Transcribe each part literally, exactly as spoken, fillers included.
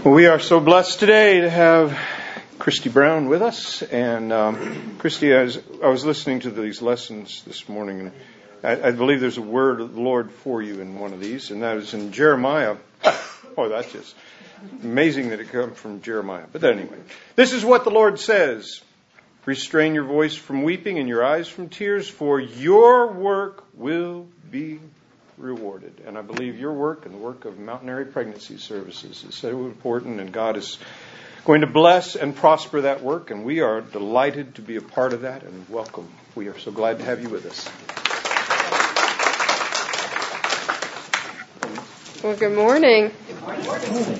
Well, we are so blessed today to have Christy Brown with us. And um, Christy, as I was listening to these lessons this morning, and I, I believe there's a word of the Lord for you in one of these, and that is in Jeremiah. Oh, that's just amazing that it comes from Jeremiah. But anyway, this is what the Lord says. Restrain your voice from weeping and your eyes from tears, for your work will be rewarded. And I believe your work and the work of Mountaineering Pregnancy Services is so important, and God is going to bless and prosper that work, and we are delighted to be a part of that, and welcome. We are so glad to have you with us. Well, good morning. Good morning.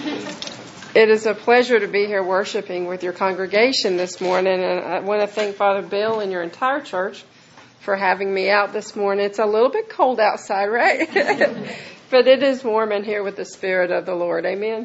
It is a pleasure to be here worshiping with your congregation this morning, and I want to thank Father Bill and your entire church for having me out this morning. It's a little bit cold outside, right? But it is warm in here with the Spirit of the Lord. Amen.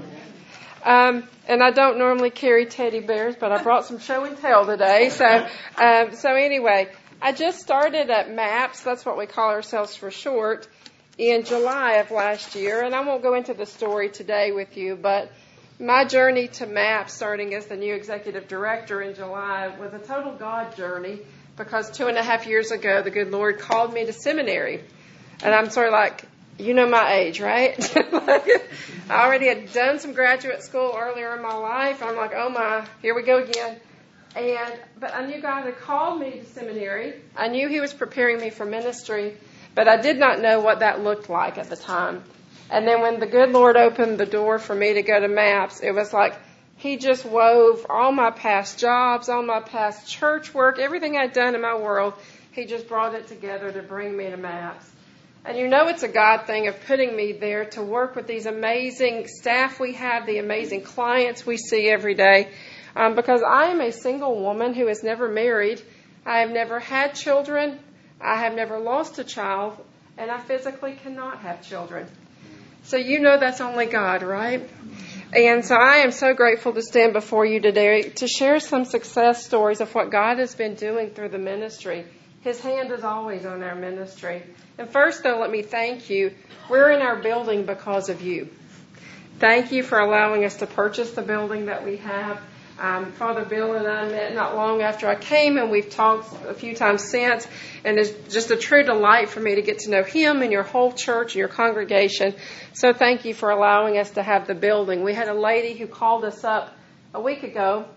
Um, and I don't normally carry teddy bears, but I brought some show and tell today. So, um, so anyway, I just started at MAPS. That's what we call ourselves for short, in July of last year. And I won't go into the story today with you, but my journey to MAPS, starting as the new executive director in July, was a total God journey, because two and a half years ago, the good Lord called me to seminary. And I'm sort of like, you know my age, right? Like, I already had done some graduate school earlier in my life. I'm like, oh my, here we go again. And but I knew God had called me to seminary. I knew He was preparing me for ministry, but I did not know what that looked like at the time. And then when the good Lord opened the door for me to go to MAPS, it was like He just wove all my past jobs, all my past church work, everything I'd done in my world. He just brought it together to bring me to MAPS. And you know it's a God thing of putting me there to work with these amazing staff we have, the amazing clients we see every day. Um, because I am a single woman who has never married. I have never had children. I have never lost a child. And I physically cannot have children. So you know that's only God, right? And so I am so grateful to stand before you today to share some success stories of what God has been doing through the ministry. His hand is always on our ministry. And first, though, let me thank you. We're in our building because of you. Thank you for allowing us to purchase the building that we have. Um, Father Bill and I met not long after I came, and we've talked a few times since. And it's just a true delight for me to get to know him and your whole church and your congregation. So thank you for allowing us to have the building. We had a lady who called us up a week ago.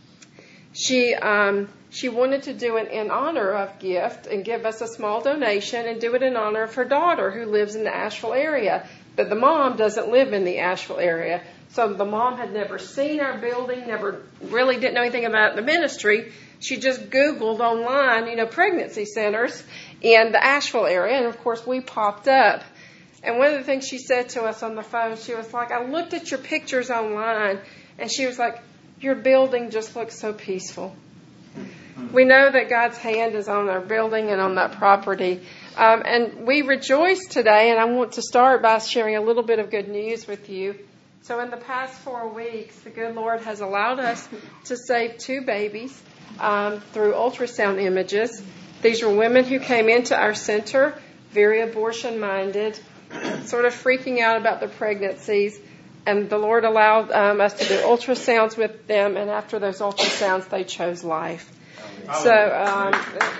She um, she wanted to do an in honor of gift and give us a small donation and do it in honor of her daughter who lives in the Asheville area. But the mom doesn't live in the Asheville area. So the mom had never seen our building, never really didn't know anything about the ministry. She just Googled online, you know, pregnancy centers in the Asheville area. And, of course, we popped up. And one of the things she said to us on the phone, she was like, I looked at your pictures online, and she was like, your building just looks so peaceful. We know that God's hand is on our building and on that property. Um, and we rejoice today, and I want to start by sharing a little bit of good news with you. So in the past four weeks, the good Lord has allowed us to save two babies um, through ultrasound images. These were women who came into our center, very abortion-minded, sort of freaking out about their pregnancies. And the Lord allowed um, us to do ultrasounds with them, and after those ultrasounds, they chose life. So, um,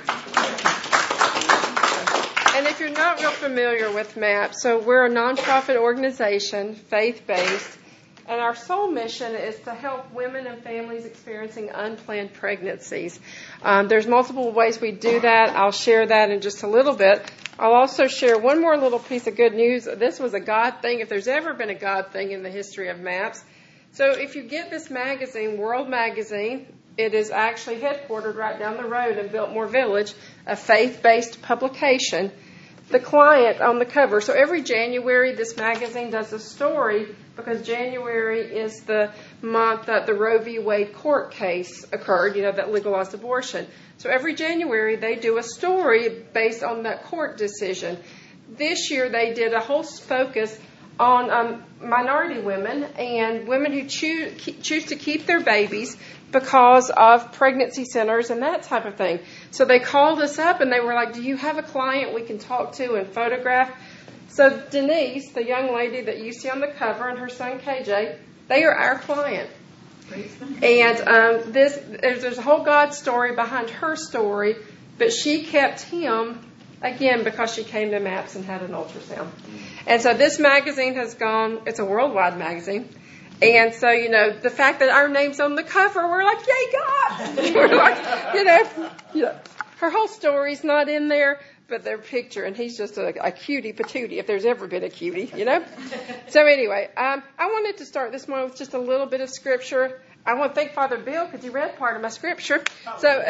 and if you're not real familiar with MAPS, so we're a nonprofit organization, faith-based, and our sole mission is to help women and families experiencing unplanned pregnancies. Um, there's multiple ways we do that. I'll share that in just a little bit. I'll also share one more little piece of good news. This was a God thing, if there's ever been a God thing in the history of MAPS. So if you get this magazine, World Magazine, it is actually headquartered right down the road in Biltmore Village, a faith-based publication. The client on the cover, so every January this magazine does a story because January is the month that the Roe v. Wade court case occurred, you know, that legalized abortion. So every January they do a story based on that court decision. This year they did a whole focus on um, minority women and women who choose, choose to keep their babies because of pregnancy centers and that type of thing. So they called us up and they were like, do you have a client we can talk to and photograph? So Denise, the young lady that you see on the cover, and her son K J, They are our client. And um, this there's, there's a whole God story behind her story, but she kept him, again, because she came to MAPS and had an ultrasound. And so this magazine has gone, it's a worldwide magazine. And so, you know, the fact that our name's on the cover, we're like, yay, God! We're like, you know, yeah. Her whole story's not in there, but their picture, and he's just a, a cutie patootie, if there's ever been a cutie, you know? So anyway, um, I wanted to start this morning with just a little bit of scripture. I want to thank Father Bill because he read part of my scripture. So,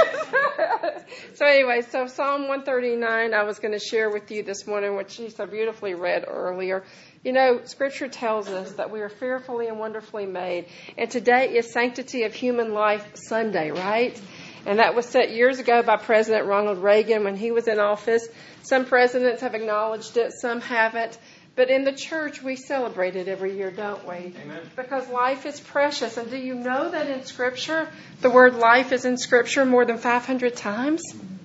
so anyway, so Psalm one thirty-nine I was going to share with you this morning, which he so beautifully read earlier. You know, Scripture tells us that we are fearfully and wonderfully made. And today is Sanctity of Human Life Sunday, right? And that was set years ago by President Ronald Reagan when he was in office. Some presidents have acknowledged it, some haven't. But in the church, we celebrate it every year, don't we? Amen. Because life is precious. And do you know that in Scripture, the word life is in Scripture more than five hundred times?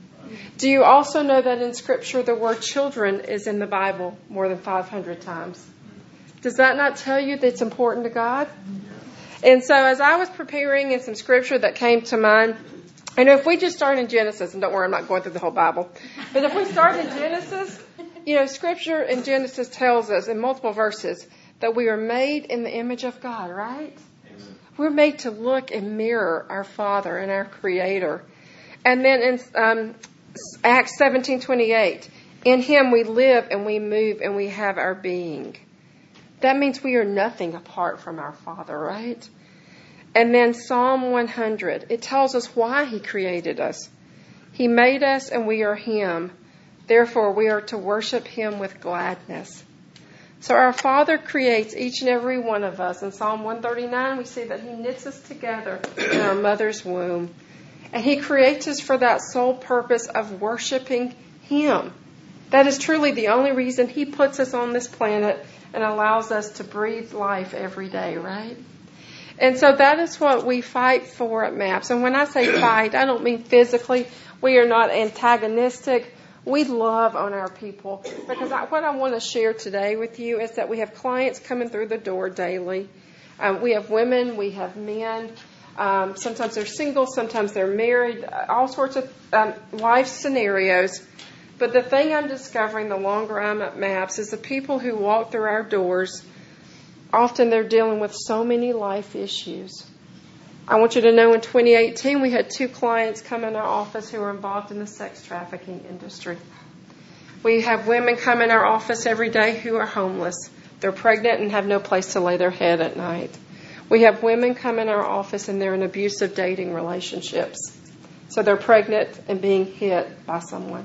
Do you also know that in Scripture, the word children is in the Bible more than five hundred times? Does that not tell you that it's important to God? And so as I was preparing in some Scripture that came to mind, I know if we just start in Genesis, and don't worry, I'm not going through the whole Bible, but if we start in Genesis, you know, Scripture in Genesis tells us in multiple verses that we are made in the image of God, right? Amen. We're made to look and mirror our Father and our Creator. And then in um, Acts seventeen twenty-eight, in Him we live and we move and we have our being. That means we are nothing apart from our Father, right? And then Psalm one hundred, it tells us why He created us. He made us and we are Him. Therefore, we are to worship Him with gladness. So our Father creates each and every one of us. In Psalm one thirty-nine, we see that He knits us together in our mother's womb. And He creates us for that sole purpose of worshiping Him. That is truly the only reason He puts us on this planet and allows us to breathe life every day, right? And so that is what we fight for at MAPS. And when I say fight, I don't mean physically. We are not antagonistic. We love on our people. Because I, what I want to share today with you is that we have clients coming through the door daily. Um, we have women, we have men. Um, sometimes they're single, sometimes they're married, all sorts of um, life scenarios. But the thing I'm discovering the longer I'm at MAPS is the people who walk through our doors, often they're dealing with so many life issues. I want you to know in twenty eighteen we had two clients come in our office who were involved in the sex trafficking industry. We have women come in our office every day who are homeless. They're pregnant and have no place to lay their head at night. We have women come in our office and they're in abusive dating relationships. So they're pregnant and being hit by someone.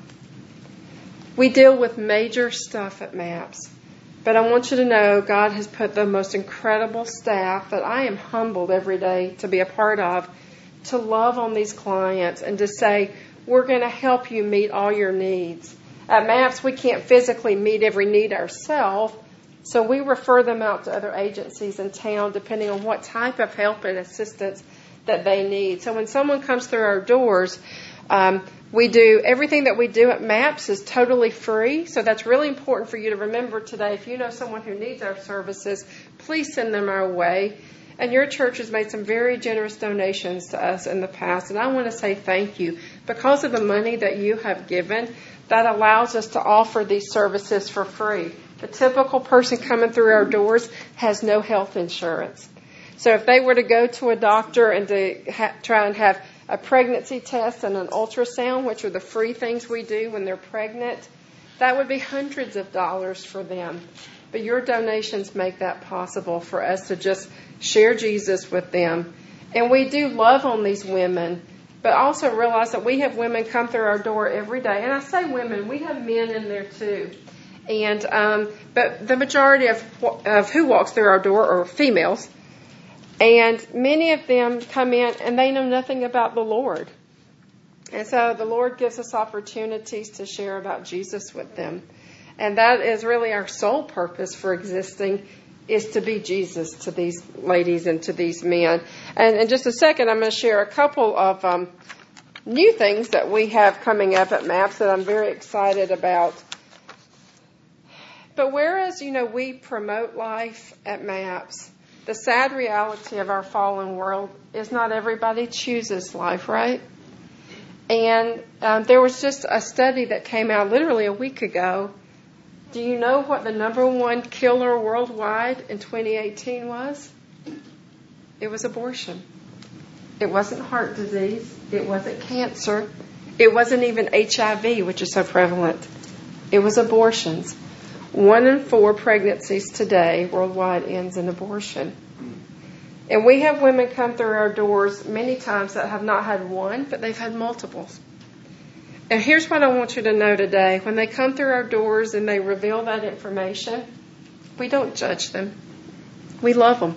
We deal with major stuff at MAPS. But I want you to know God has put the most incredible staff that I am humbled every day to be a part of, to love on these clients and to say, we're going to help you meet all your needs. At MAPS, we can't physically meet every need ourselves, so we refer them out to other agencies in town depending on what type of help and assistance that they need. So when someone comes through our doors, um, we do everything that we do at MAPS is totally free. So that's really important for you to remember today. If you know someone who needs our services, please send them our way. And your church has made some very generous donations to us in the past. And I want to say thank you. Because of the money that you have given, that allows us to offer these services for free. The typical person coming through our doors has no health insurance. So if they were to go to a doctor and to ha- try and have a pregnancy test and an ultrasound, which are the free things we do when they're pregnant, that would be hundreds of dollars for them. But your donations make that possible for us to just share Jesus with them. And we do love on these women, but also realize that we have women come through our door every day. And I say women, we have men in there too. And um, but the majority of, of who walks through our door are females. And many of them come in and they know nothing about the Lord. And so the Lord gives us opportunities to share about Jesus with them. And that is really our sole purpose for existing, is to be Jesus to these ladies and to these men. And in just a second, I'm going to share a couple of um, new things that we have coming up at MAPS that I'm very excited about. But whereas, you know, we promote life at MAPS, the sad reality of our fallen world is not everybody chooses life, right? And um, there was just a study that came out literally a week ago. Do you know what the number one killer worldwide in twenty eighteen was? It was abortion. It wasn't heart disease. It wasn't cancer. It wasn't even H I V, which is so prevalent. It was abortions. One in four pregnancies today worldwide ends in abortion. And we have women come through our doors many times that have not had one, but they've had multiples. And here's what I want you to know today. When they come through our doors and they reveal that information, we don't judge them. We love them.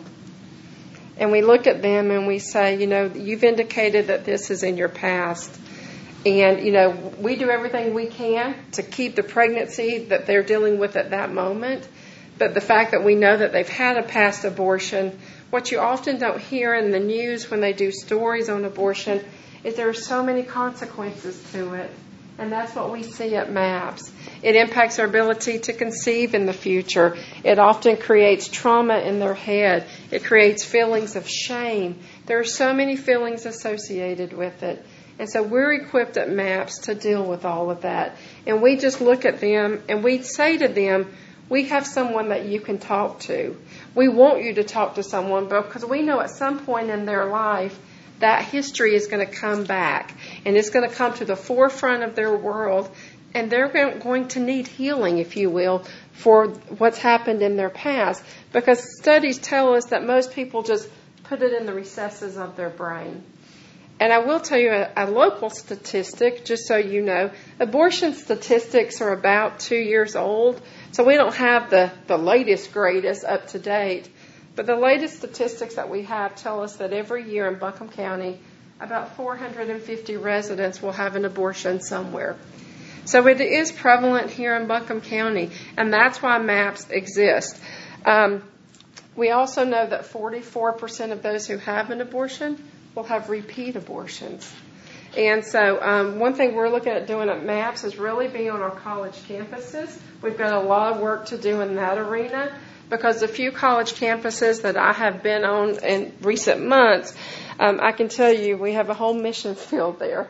And we look at them and we say, you know, you've indicated that this is in your past. And, you know, we do everything we can to keep the pregnancy that they're dealing with at that moment. But the fact that we know that they've had a past abortion, what you often don't hear in the news when they do stories on abortion is there are so many consequences to it. And that's what we see at MAPS. It impacts our ability to conceive in the future. It often creates trauma in their head. It creates feelings of shame. There are so many feelings associated with it. And so we're equipped at MAPS to deal with all of that. And we just look at them and we say to them, we have someone that you can talk to. We want you to talk to someone because we know at some point in their life that history is going to come back. And it's going to come to the forefront of their world. And they're going to need healing, if you will, for what's happened in their past. Because studies tell us that most people just put it in the recesses of their brain. And I will tell you a, a local statistic, just so you know. Abortion statistics are about two years old. So we don't have the, the latest, greatest, up to date. But the latest statistics that we have tell us that every year in Buncombe County, about four hundred fifty residents will have an abortion somewhere. So it is prevalent here in Buncombe County, and that's why MAPS exists. Um, we also know that forty-four percent of those who have an abortion will have repeat abortions. And so um, one thing we're looking at doing at MAPS is really being on our college campuses. We've got a lot of work to do in that arena because the few college campuses that I have been on in recent months, um, I can tell you we have a whole mission field there.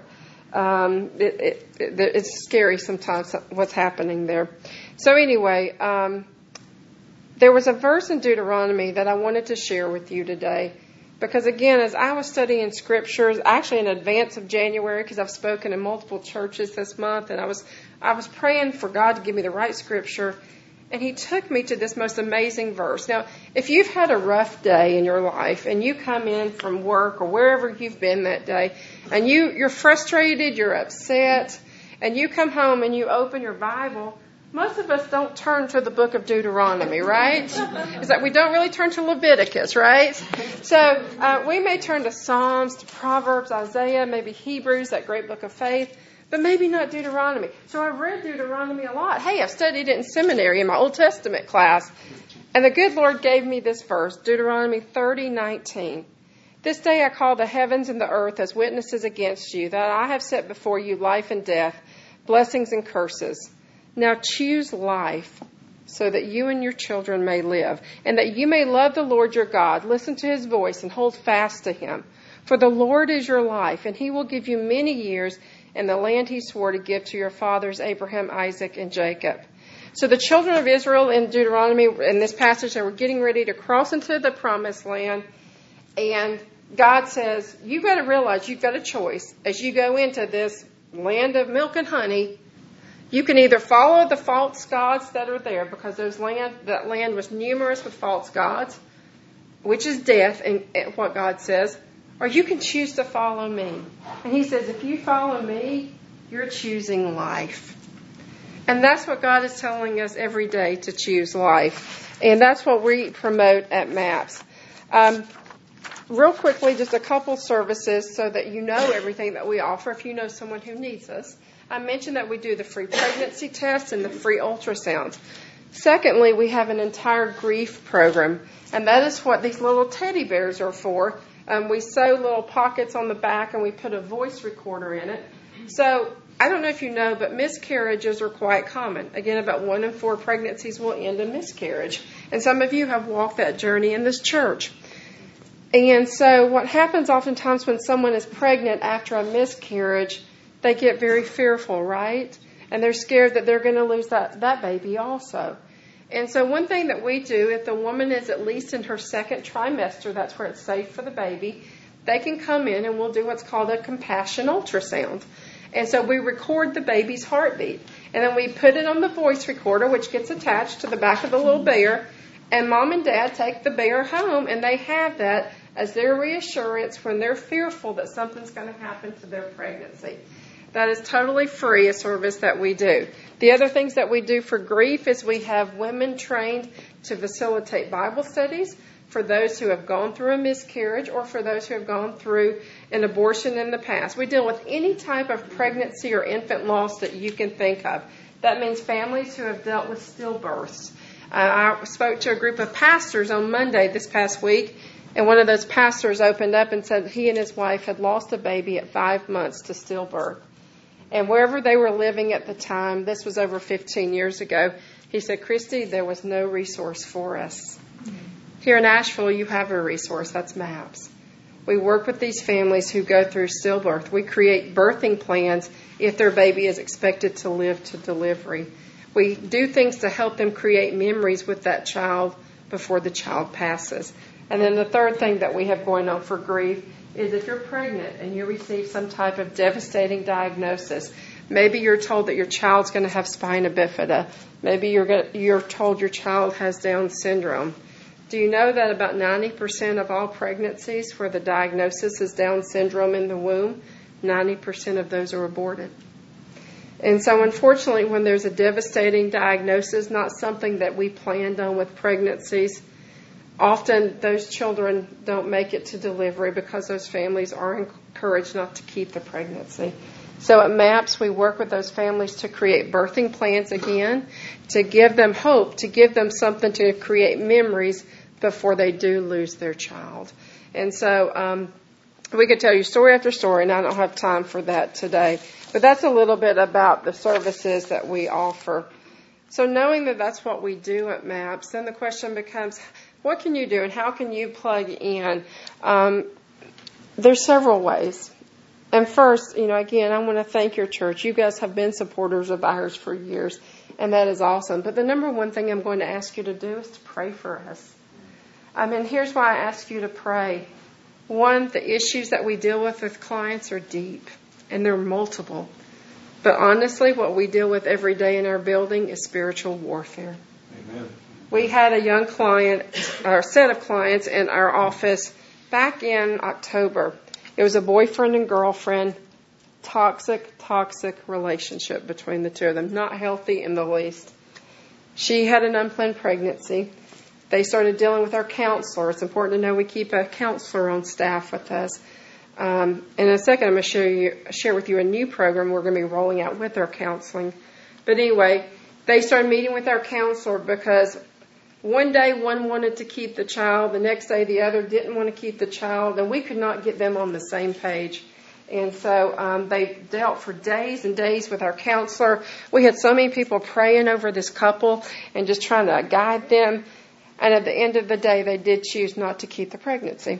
Um, it, it, it, it's scary sometimes what's happening there. So anyway, um, there was a verse in Deuteronomy that I wanted to share with you today. Because again, as I was studying scriptures, actually in advance of January, because I've spoken in multiple churches this month, and I was I was praying for God to give me the right scripture, and He took me to this most amazing verse. Now, if you've had a rough day in your life, and you come in from work or wherever you've been that day, and you, you're frustrated, you're upset, and you come home and you open your Bible, most of us don't turn to the book of Deuteronomy, right? It's like we don't really turn to Leviticus, right? So uh, we may turn to Psalms, to Proverbs, Isaiah, maybe Hebrews, that great book of faith, but maybe not Deuteronomy. So I've read Deuteronomy a lot. Hey, I've studied it in seminary in my Old Testament class. And the good Lord gave me this verse, Deuteronomy thirty nineteen. This day I call the heavens and the earth as witnesses against you, that I have set before you life and death, blessings and curses. Now choose life so that you and your children may live, and that you may love the Lord your God, listen to His voice, and hold fast to Him. For the Lord is your life, and He will give you many years in the land He swore to give to your fathers, Abraham, Isaac, and Jacob. So the children of Israel in Deuteronomy, in this passage, they were getting ready to cross into the promised land, and God says, you've got to realize you've got a choice. As you go into this land of milk and honey, you can either follow the false gods that are there, because those land, that land was numerous with false gods, which is death, and what God says, or you can choose to follow me. And He says, if you follow me, you're choosing life. And that's what God is telling us every day, to choose life. And that's what we promote at MAPS. Um, real quickly, just a couple services so that you know everything that we offer if you know someone who needs us. I mentioned that we do the free pregnancy test and the free ultrasounds. Secondly, we have an entire grief program, and that is what these little teddy bears are for. Um, we sew little pockets on the back, and we put a voice recorder in it. So I don't know if you know, but miscarriages are quite common. Again, about one in four pregnancies will end in miscarriage. And some of you have walked that journey in this church. And so what happens oftentimes when someone is pregnant after a miscarriage, they get very fearful, right? And they're scared that they're going to lose that, that baby also. And so one thing that we do, if the woman is at least in her second trimester, that's where it's safe for the baby, they can come in and we'll do what's called a compassion ultrasound. And so we record the baby's heartbeat. And then we put it on the voice recorder, which gets attached to the back of the little bear. And mom and dad take the bear home, and they have that as their reassurance when they're fearful that something's going to happen to their pregnancy. That is totally free, a service that we do. The other things that we do for grief is we have women trained to facilitate Bible studies for those who have gone through a miscarriage or for those who have gone through an abortion in the past. We deal with any type of pregnancy or infant loss that you can think of. That means families who have dealt with stillbirths. Uh, I spoke to a group of pastors on Monday this past week, and one of those pastors opened up and said he and his wife had lost a baby at five months to stillbirth. And wherever they were living at the time, this was over fifteen years ago, he said, Christy, there was no resource for us. Here in Asheville, you have a resource. That's MAPS. We work with these families who go through stillbirth. We create birthing plans if their baby is expected to live to delivery. We do things to help them create memories with that child before the child passes. And then the third thing that we have going on for grief is if you're pregnant and you receive some type of devastating diagnosis. Maybe you're told that your child's going to have spina bifida. Maybe you're going to, you're told your child has Down syndrome. Do you know that about ninety percent of all pregnancies where the diagnosis is Down syndrome in the womb, ninety percent of those are aborted? And so unfortunately, when there's a devastating diagnosis, not something that we planned on with pregnancies, often those children don't make it to delivery because those families are encouraged not to keep the pregnancy. So at MAPS, we work with those families to create birthing plans again, to give them hope, to give them something to create memories before they do lose their child. And so um, we could tell you story after story, and I don't have time for that today. But that's a little bit about the services that we offer. So knowing that that's what we do at MAPS, then the question becomes, what can you do and how can you plug in? Um, there's several ways. And first, you know, again, I want to thank your church. You guys have been supporters of ours for years, and that is awesome. But the number one thing I'm going to ask you to do is to pray for us. I mean, here's why I ask you to pray. One, the issues that we deal with with clients are deep, and they're multiple. But honestly, what we deal with every day in our building is spiritual warfare. Amen. We had a young client, or a set of clients in our office back in October. It was a boyfriend and girlfriend, toxic, toxic relationship between the two of them, not healthy in the least. She had an unplanned pregnancy. They started dealing with our counselor. It's important to know we keep a counselor on staff with us. Um, in a second, I'm going to share, you, share with you a new program we're going to be rolling out with our counseling. But anyway, they started meeting with our counselor because one day one wanted to keep the child, the next day the other didn't want to keep the child, and we could not get them on the same page. And so um, they dealt for days and days with our counselor. We had so many people praying over this couple and just trying to guide them. And at the end of the day, they did choose not to keep the pregnancy.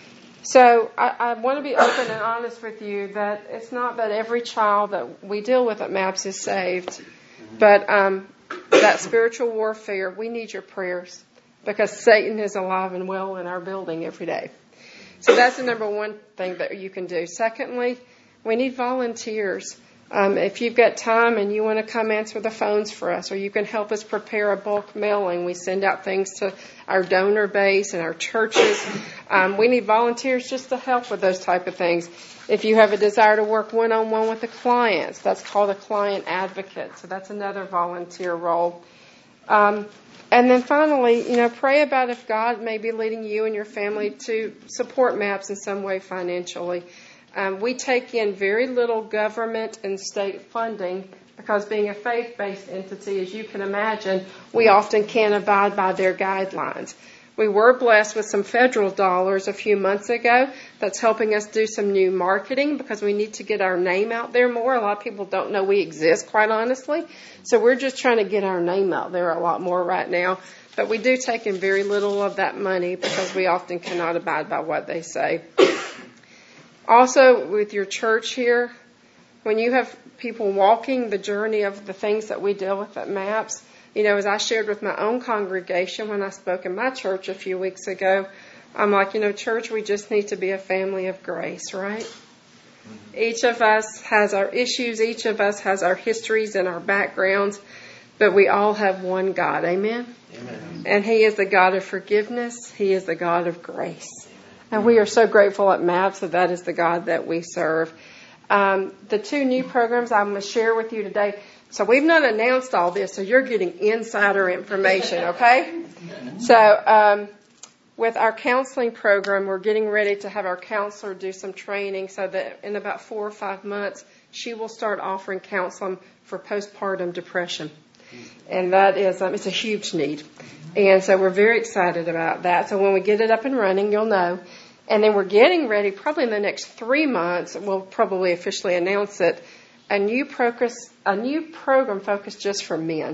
So I, I want to be open and honest with you that it's not that every child that we deal with at MAPS is saved, but um, that spiritual warfare, we need your prayers because Satan is alive and well in our building every day. So that's the number one thing that you can do. Secondly, we need volunteers. Um, if you've got time and you want to come answer the phones for us, or you can help us prepare a bulk mailing. We send out things to our donor base and our churches. Um, we need volunteers just to help with those type of things. If you have a desire to work one-on-one with the clients, that's called a client advocate. So that's another volunteer role. Um, and then finally, you know, pray about if God may be leading you and your family to support MAPS in some way financially. Um, we take in very little government and state funding because being a faith-based entity, as you can imagine, we often can't abide by their guidelines. We were blessed with some federal dollars a few months ago that's helping us do some new marketing because we need to get our name out there more. A lot of people don't know we exist, quite honestly. So we're just trying to get our name out there a lot more right now. But we do take in very little of that money because we often cannot abide by what they say. Also, with your church here, when you have people walking the journey of the things that we deal with at MAPS, you know, as I shared with my own congregation when I spoke in my church a few weeks ago, I'm like, you know, church, we just need to be a family of grace, right? Mm-hmm. Each of us has our issues. Each of us has our histories and our backgrounds, but we all have one God. Amen? Amen. And He is the God of forgiveness. He is the God of grace. And we are so grateful at MAPS that that is the God that we serve. Um, the two new programs I'm going to share with you today. So we've not announced all this, so you're getting insider information, okay? So um, with our counseling program, we're getting ready to have our counselor do some training so that in about four or five months, she will start offering counseling for postpartum depression. And that is, um, it's a huge need. And so we're very excited about that. So when we get it up and running, you'll know. And then we're getting ready, probably in the next three months, we'll probably officially announce it, a new progress, a new program focused just for men.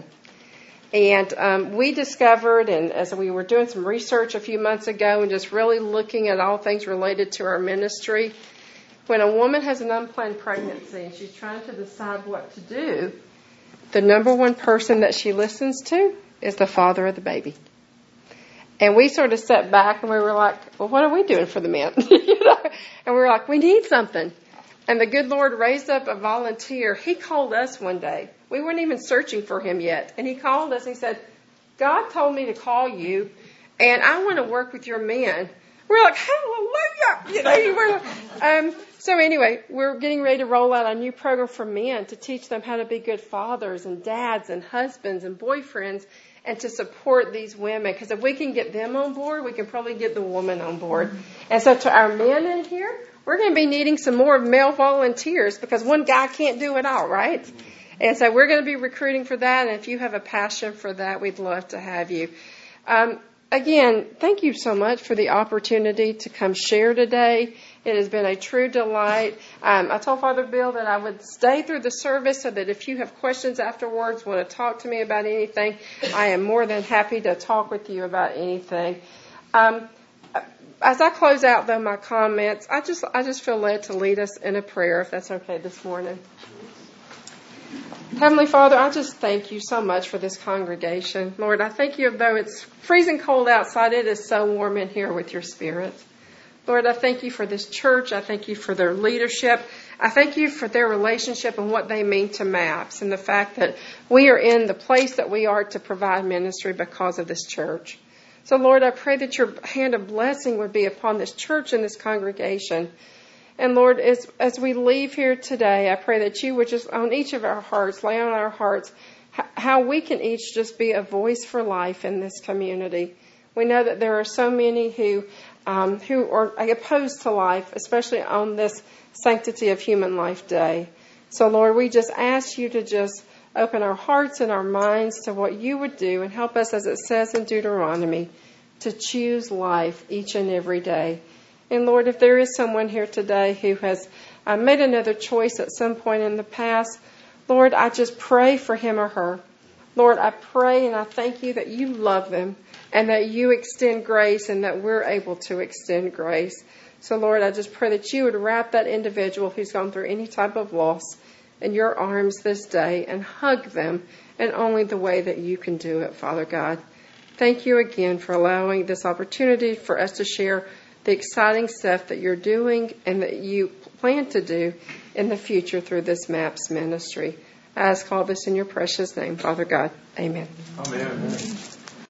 And um, we discovered, and as we were doing some research a few months ago and just really looking at all things related to our ministry, when a woman has an unplanned pregnancy and she's trying to decide what to do, the number one person that she listens to is the father of the baby. And we sort of sat back and we were like, well, what are we doing for the men? you know? And we were like, we need something. And the good Lord raised up a volunteer. He called us one day. We weren't even searching for him yet. And he called us and he said, God told me to call you, and I want to work with your men. We're like, hallelujah! You know, we're, um, so anyway, we're getting ready to roll out a new program for men to teach them how to be good fathers and dads and husbands and boyfriends and to support these women. Because if we can get them on board, we can probably get the woman on board. And so to our men in here, we're going to be needing some more male volunteers because one guy can't do it all, right? And so we're going to be recruiting for that. And if you have a passion for that, we'd love to have you. Um, again, thank you so much for the opportunity to come share today. It has been a true delight. Um, I told Father Bill that I would stay through the service so that if you have questions afterwards, want to talk to me about anything, I am more than happy to talk with you about anything. Um, As I close out, though, my comments, I just I just feel led to lead us in a prayer, if that's okay this morning. Heavenly Father, I just thank you so much for this congregation. Lord, I thank you, though it's freezing cold outside, it is so warm in here with your Spirit. Lord, I thank you for this church. I thank you for their leadership. I thank you for their relationship and what they mean to MAPS and the fact that we are in the place that we are to provide ministry because of this church. So, Lord, I pray that your hand of blessing would be upon this church and this congregation. And, Lord, as, as we leave here today, I pray that you would just, on each of our hearts, lay on our hearts, h- how we can each just be a voice for life in this community. We know that there are so many who, um, who are opposed to life, especially on this Sanctity of Human Life Day. So, Lord, we just ask you to just open our hearts and our minds to what you would do and help us, as it says in Deuteronomy, to choose life each and every day. And Lord, if there is someone here today who has uh, made another choice at some point in the past, Lord, I just pray for him or her. Lord, I pray and I thank you that you love them and that you extend grace and that we're able to extend grace. So, Lord, I just pray that you would wrap that individual who's gone through any type of loss in your arms this day and hug them in only the way that you can do it, Father God. Thank you again for allowing this opportunity for us to share the exciting stuff that you're doing and that you plan to do in the future through this MAPS ministry. I ask all this in your precious name, Father God. Amen. Amen.